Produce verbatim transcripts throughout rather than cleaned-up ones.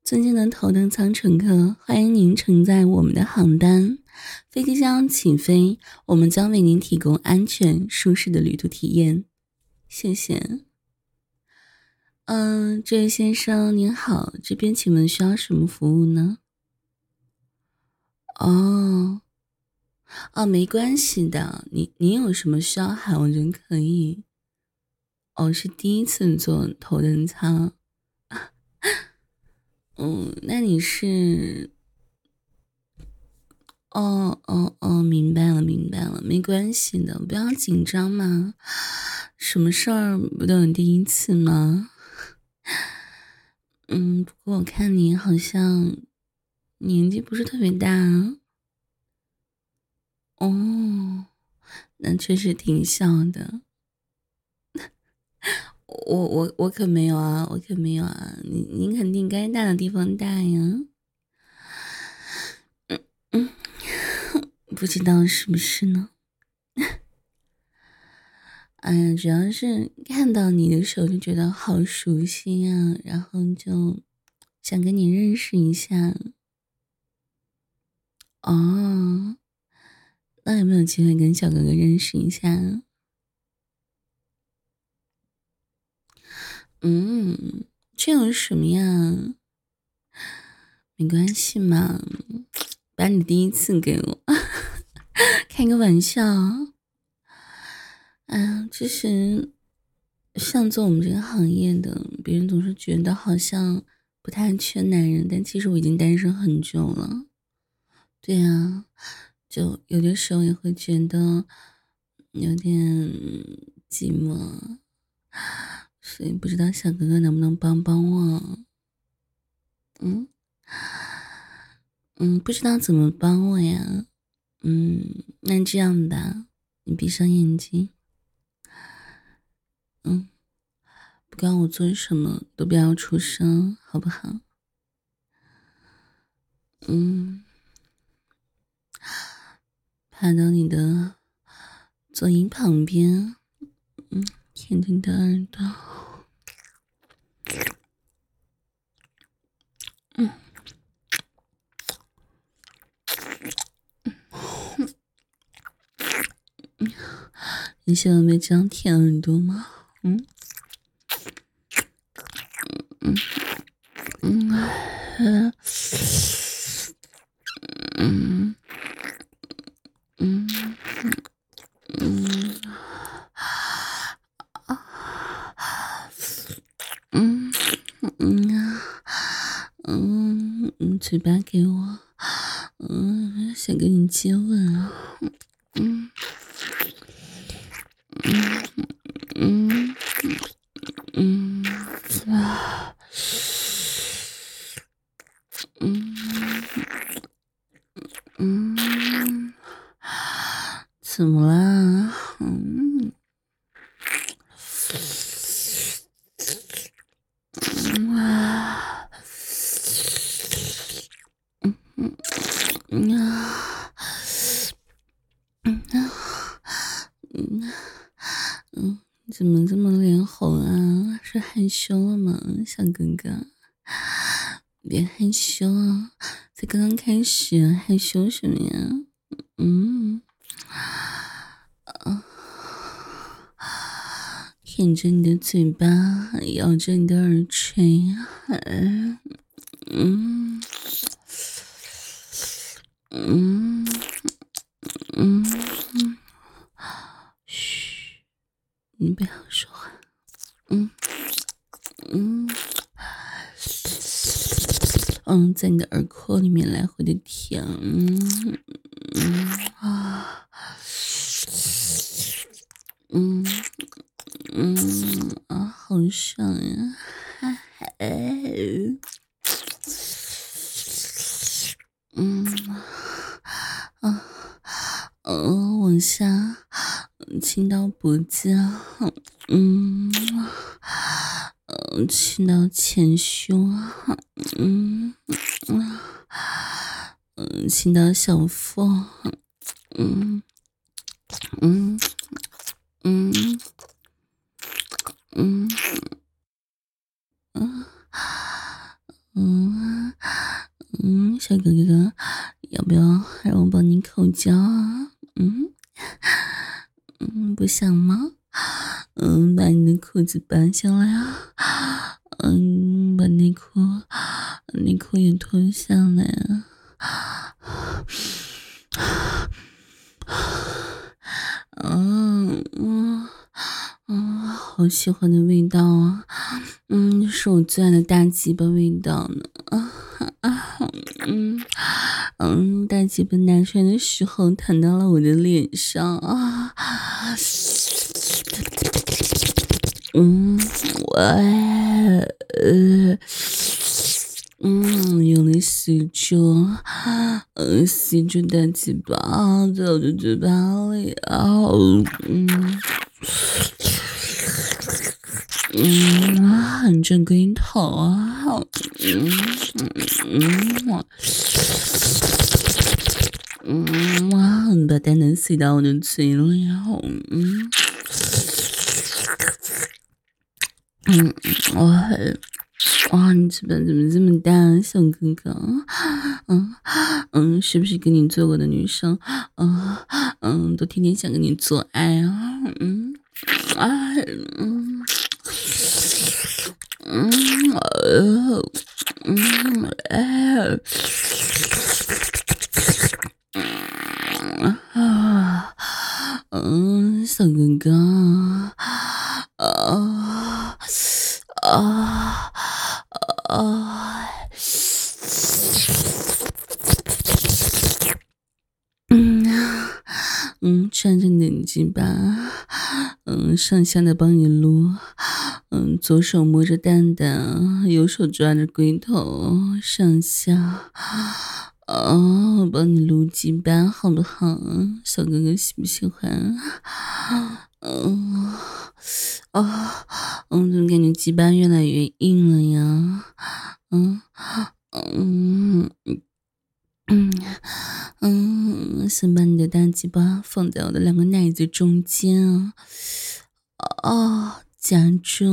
尊敬的头等舱乘客，欢迎您乘载我们的航班，飞机将要起飞，我们将为您提供安全舒适的旅途体验，谢谢。嗯，这位先生您好，这边请问需要什么服务呢？哦，哦，没关系的，你你有什么需要喊，我觉得可以。哦，是第一次坐头等舱。嗯，那你是？哦哦哦，明白了明白了，没关系的，不要紧张嘛。什么事儿不都有第一次吗？嗯，不过我看你好像年纪不是特别大啊。哦，那确实挺小的。我我我可没有啊，我可没有啊，你你肯定该大的地方大呀。嗯嗯，不知道是不是呢？哎呀，主要是看到你的时候就觉得好熟悉啊，然后就想跟你认识一下。哦，那有没有机会跟小哥哥认识一下？嗯，这有什么呀？没关系嘛，把你第一次给我，开个玩笑。哎呀，其实像做我们这个行业的，别人总是觉得好像不太缺男人，但其实我已经单身很久了。对啊，就有的时候也会觉得有点寂寞，所以不知道小哥哥能不能帮帮我？嗯嗯，不知道怎么帮我呀？嗯，那这样吧，你闭上眼睛，嗯，不管我做什么都不要出声，好不好？嗯，爬到你的左营旁边，嗯，舔着你的耳朵，嗯。你喜欢被这样舔耳朵吗？嗯嗯嗯嗯嗯嗯嗯嗯嗯嗯嗯，嘴巴给我，嗯，想跟你接吻啊，嗯嗯嗯啊嗯嗯，怎么啦？嗯嗯啊嗯嗯啊嗯啊嗯嗯，你怎么这么脸红啊？是害羞了吗，小哥哥？别害羞啊，才刚刚开始，害羞什么呀？嗯，舔着你的嘴巴，咬着你的耳垂，嗯嗯嗯嗯，嘘，你不要说话。嗯嗯嗯，在你的耳廓里面来回的舔，嗯嗯啊，嗯嗯啊，好爽呀！哎，嗯啊，嗯，往下亲到脖子，嗯，嗯，亲到前胸，嗯嗯嗯，亲到小腹，嗯嗯嗯嗯嗯嗯嗯，小哥哥，要不要让我帮你口交啊？嗯嗯，不想吗？嗯，把你的裤子扒下来啊！嗯，把内裤内裤也脱下来啊！嗯嗯嗯，好喜欢的味道啊！嗯，是我最爱的大鸡巴味道呢！啊啊嗯嗯，大鸡巴拿出来的时候弹到了我的脸上啊！嗯，我呃。嗯，用力吸住，呃，吸住大鸡巴，在我的嘴巴里啊，嗯，嗯，很正龟头啊，嗯嗯嗯，哇，把蛋蛋塞到我的嘴里，嗯嗯，我很。哇，你嘴巴怎么这么大，小哥哥？嗯嗯，是不是跟你做过的女生，嗯嗯，都天天想跟你做爱啊？嗯啊嗯嗯呃嗯哎啊嗯，小哥哥啊啊啊！嗯嗯，穿着你的鸡巴，嗯，上下的帮你撸，嗯，左手摸着蛋蛋，右手抓着龟头，上下，哦，帮你撸鸡巴，好不好？小哥哥喜不喜欢？嗯，哦，嗯，怎么感觉鸡巴越来越硬了呀？嗯嗯。嗯嗯，想把你的大鸡巴放在我的两个奶子中间啊，哦，夹住，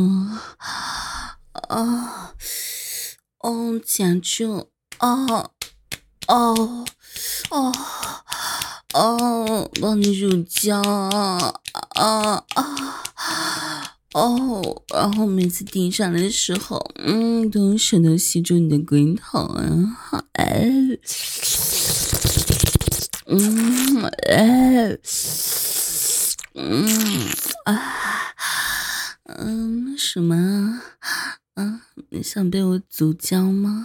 哦，哦，夹住，哦，哦，哦，哦，帮你乳胶啊，啊啊，哦，然后每次滴上来的时候，嗯，都用舌头吸住你的龟头啊，哎。嗯，哎，嗯啊，嗯，什么啊？嗯，你想被我足交吗？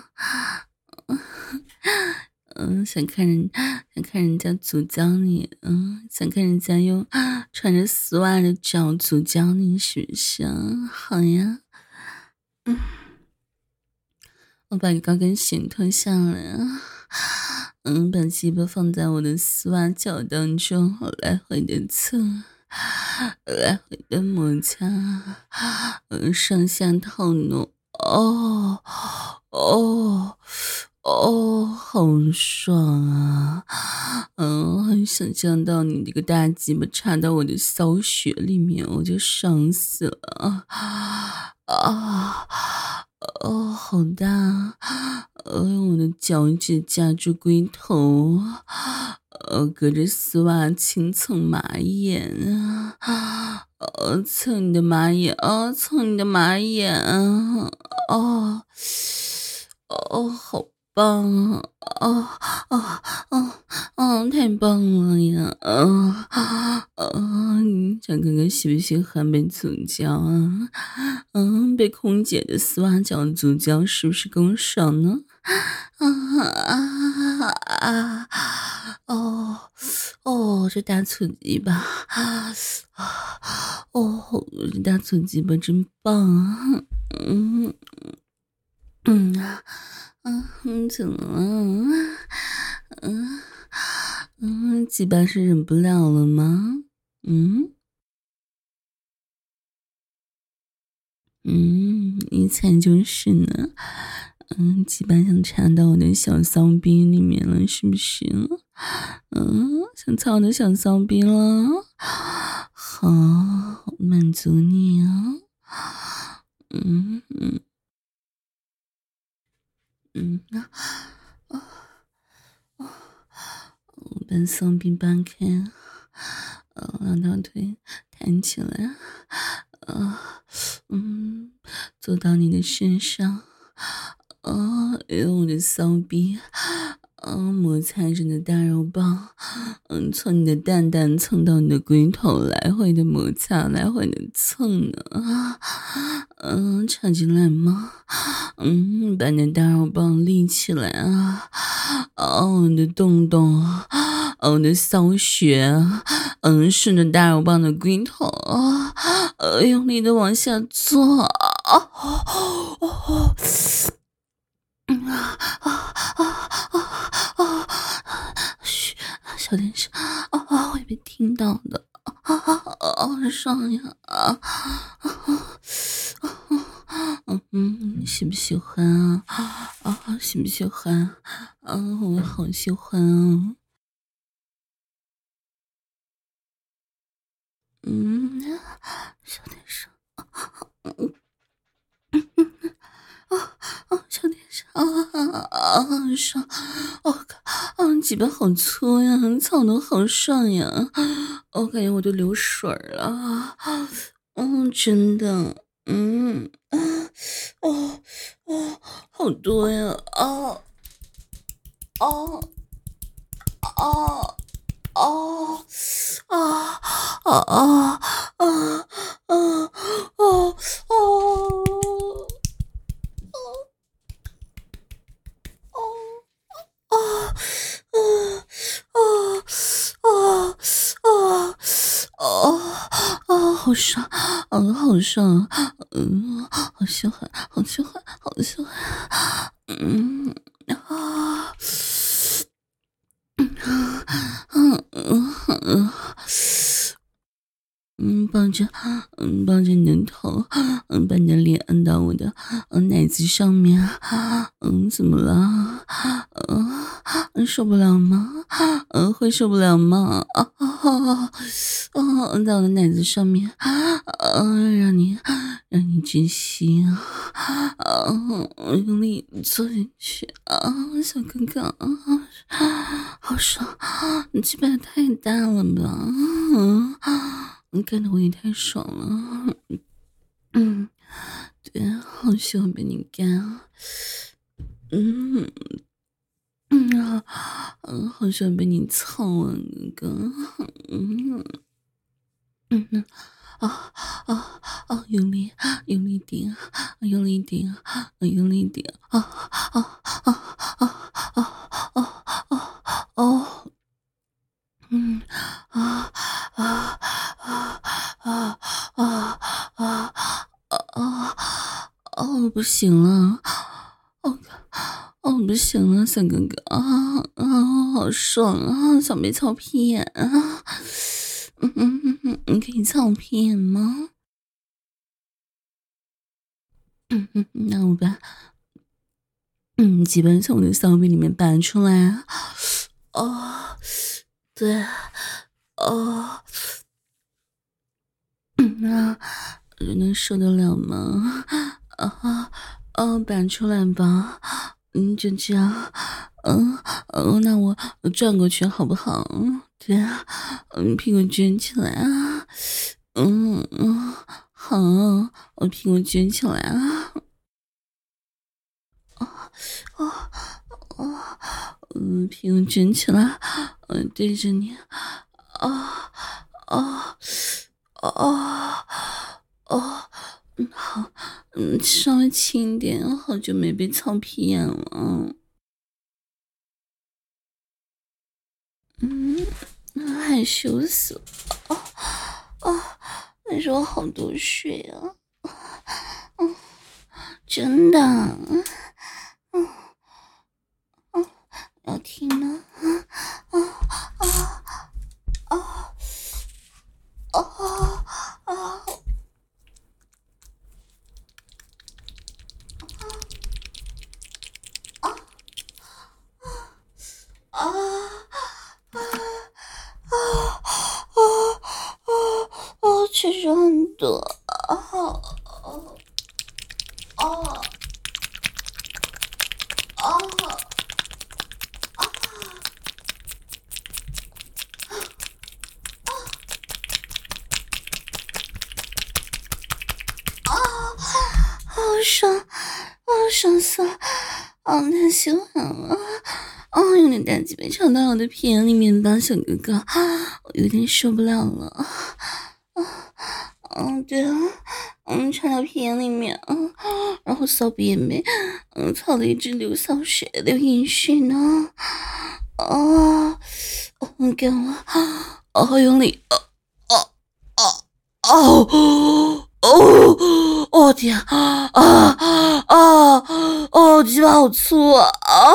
嗯，想看人，想看人家足交你，嗯，想看人家用穿着丝袜的脚足交你，是不是啊？好呀，嗯，我把你高跟鞋脱下来啊。嗯，把鸡巴放在我的丝袜脚当中，来回的蹭，来回的摩擦，嗯，上下套弄，哦，哦，哦，好爽啊！嗯，很想象到你这个大鸡巴插到我的骚穴里面，我就爽死了啊！啊！哦，好大！呃，用我的脚趾夹住龟头，呃，隔着丝袜轻蹭马眼啊，呃，蹭你的马眼啊，蹭你的马眼啊，哦，哦，好棒啊！哦哦哦哦，太棒了呀！嗯啊嗯，小哥哥喜不喜欢被足交啊？嗯，被空姐的丝袜脚足交是不是更爽呢？啊啊啊！哦哦，这大粗鸡巴啊！哦，这大粗鸡巴真棒啊！嗯嗯啊嗯，怎么了？嗯嗯，鸡巴是忍不了了吗？嗯嗯，一猜就是呢。嗯，鸡巴想插到我的小骚逼里面了，是不是？嗯，想操我的小骚逼了。好，满足你啊。嗯嗯嗯啊把骚逼扒开，呃，两条腿弹起来，呃，嗯，坐到你的身上，呃，用我的骚逼，嗯、呃，摩擦着你的大肉棒，嗯，从你的蛋蛋蹭到你的龟头，来回的摩擦，来回的蹭呢，啊，嗯、呃，插进来吗？嗯，把你的大肉棒立起来啊，哦，你的洞洞，哦，你的骚穴，嗯，顺着大肉棒的龟头，呃，用力的往下做，啊，哦，哦，嗯啊啊啊啊啊！嘘，小点声，啊啊，会被听到的，啊啊啊，上呀，啊啊啊，嗯嗯，喜不喜欢啊？啊，喜不喜欢？啊，我好喜欢啊！嗯，小点声，嗯啊啊，小点声，啊啊啊，上，我靠，啊，脊背好粗呀，操的好爽呀，我感觉我都流水了，嗯，真的，嗯，啊，哦，哦，好多呀，啊，哦，哦，哦，啊，啊啊啊啊啊啊！啊啊啊啊啊啊啊！好爽，嗯，好爽，嗯，好喜欢，好喜欢，好喜欢，嗯啊，嗯嗯嗯。嗯，抱着，嗯，抱着你的头，嗯，把你的脸摁到我的，嗯，奶子上面，嗯，怎么了？嗯，受不了吗？嗯，会受不了吗？啊啊啊！摁到我的奶子上面，嗯，让你，让你窒息啊！嗯，用力坐进去啊，小哥哥啊，好爽！你鸡巴也太大了吧？嗯。你干的我也太爽了，嗯，对啊，好喜欢被你干啊，嗯嗯啊，嗯，好喜欢被你操啊，哥哥，嗯嗯嗯啊啊啊，用力用力点，用力点，用力点，啊啊啊啊啊啊啊哦。嗯啊啊啊啊啊啊啊！哦，不行了，哦哦，不行了，三哥哥啊啊，好爽啊，想被操屁眼啊！嗯嗯嗯嗯，你可以操屁眼吗？嗯嗯，那我把嗯基本从我的骚逼里面拔出来啊！哦，对，哦。嗯啊，人能受得了吗？啊啊，拔出来吧。嗯，就这样。嗯嗯，那我转过去好不好？对啊，嗯，屁股卷起来啊。嗯嗯，好，我屁股卷起来啊。啊啊啊！嗯，屁股卷起来，嗯，对着你。啊啊啊啊！嗯，好，嗯，稍微轻一点，好久没被操皮眼了。嗯，害羞死了。啊啊！但是我好多水啊。嗯，真的。嗯嗯嗯，要听吗？啊啊啊啊啊啊！啊啊啊啊啊！啊！确实很多啊！啊啊啊！ 爽，啊爽死了，啊太喜欢了，啊有点大鸡巴插到我的屁眼里面吧，小哥哥，我有点受不了了，啊嗯对啊，嗯插到屁眼里面，嗯然后骚逼也没，嗯操的一直流骚水流饮水呢，啊，嗯给我，哦用力，哦哦哦哦。哦，哦天啊啊啊！哦，鸡巴好粗啊！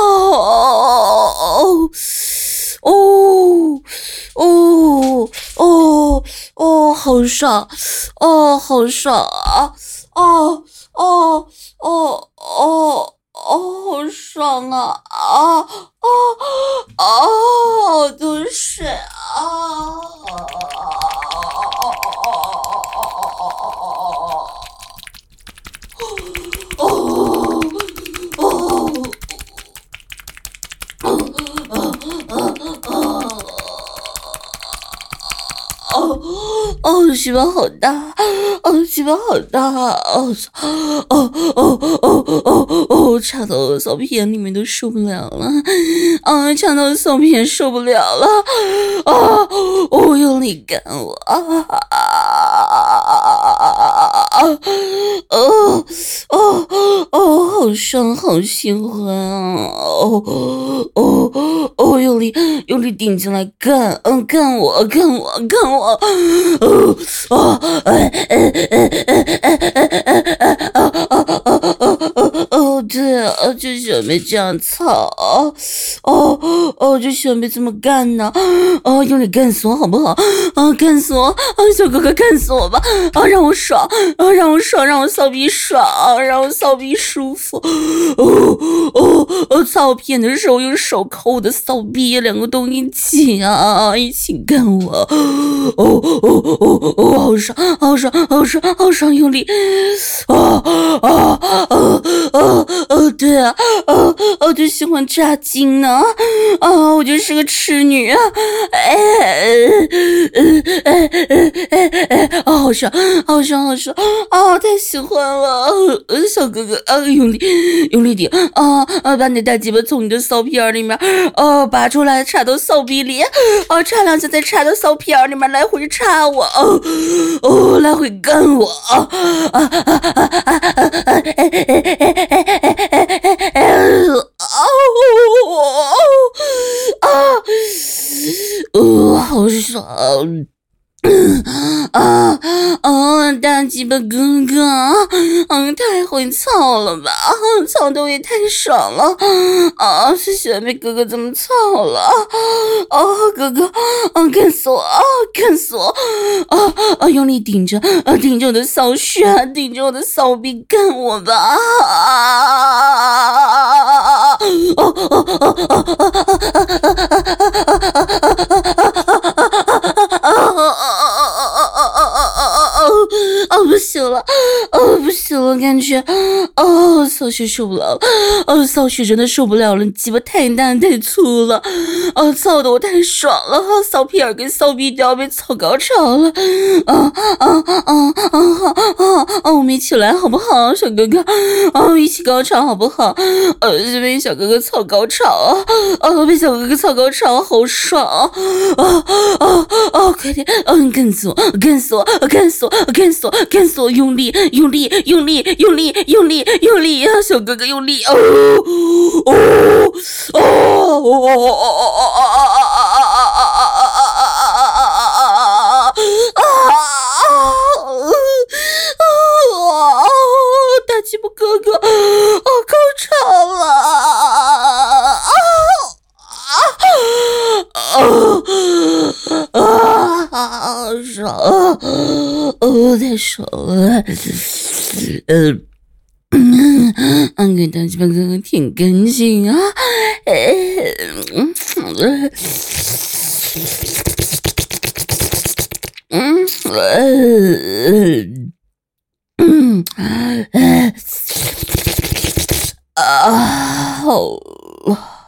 哦哦哦哦哦，好爽！哦，好爽啊！哦哦哦哦哦，好爽啊！啊啊啊！好多水啊！哦，鸡巴好大！哦，鸡巴好大！哦哦哦哦哦哦，插到我骚屁眼里面都受不了了！啊，插到我骚屁眼受不了了！啊，哦，用力干我！啊啊啊！哦哦哦，好爽，好喜欢啊！哦哦哦，用力用力顶进来干，嗯，干我，干我，干我！哦哦哎哎哎哎哎哎哎哦哦哦哦哦，对啊，就喜欢被这样操，哦哦，就喜欢被这么干呢，哦，用力干死我好不好？啊，干死我！啊，小哥哥干死我吧！啊，让我爽！啊，让我爽，让我骚逼爽，让我骚逼舒服！哦哦哦，操屁眼的时候用手抠我的骚逼，两个都一起啊，一起干我！哦哦哦哦，好爽，好爽，好爽，好爽，用力！啊啊啊啊啊！对啊，啊，我就喜欢炸精呢！啊，我就是个痴女啊！哎哎哎哎哎哎！啊，好爽，好爽，好爽！啊，太喜欢了！小哥哥，啊，用力，用力点！啊啊，把你的大鸡巴从你的骚屁眼里面，哦，拔出来，插到骚逼里，哦，插两下再插到骚屁眼里面，来回插我，哦，哦，来回干我，啊啊啊啊啊啊啊！哎哎哎哎哎哎哎哎！啊！啊！哦，好爽！啊啊！大鸡巴哥哥，嗯，太会操了吧！操的我也太爽了！啊，是喜欢被哥哥这么操了！啊，哥哥，啊，干死我！啊，干死我！啊啊！用力顶着，啊，顶着我的骚穴，顶着我的骚逼，干我吧！啊！哦哦哦哦哦哦哦，不行了，哦，不行了，感觉，哦，骚穴受不了了，哦，骚穴真的受不了了，鸡巴太大太粗了，哦，操的我太爽了，骚屁眼跟骚逼都要被操高潮了，啊啊啊啊啊啊！哦，我们一起来好不好，小哥哥？哦，一起高潮好不好？呃，被小哥哥操高潮啊！哦，被小哥哥操高潮，好爽啊！啊啊啊！快点，嗯，干死我，干死我，干死我，干死我，干死我！用力，用力，用力，用力，用力，用力啊！小哥哥用力，哦哦哦哦哦哦哦大鸡巴哥哥，哦，高潮了！啊啊啊！爽！哦，太爽了！呃，嗯，给大鸡巴哥哥舔干净啊！嗯嗯嗯嗯啊！好。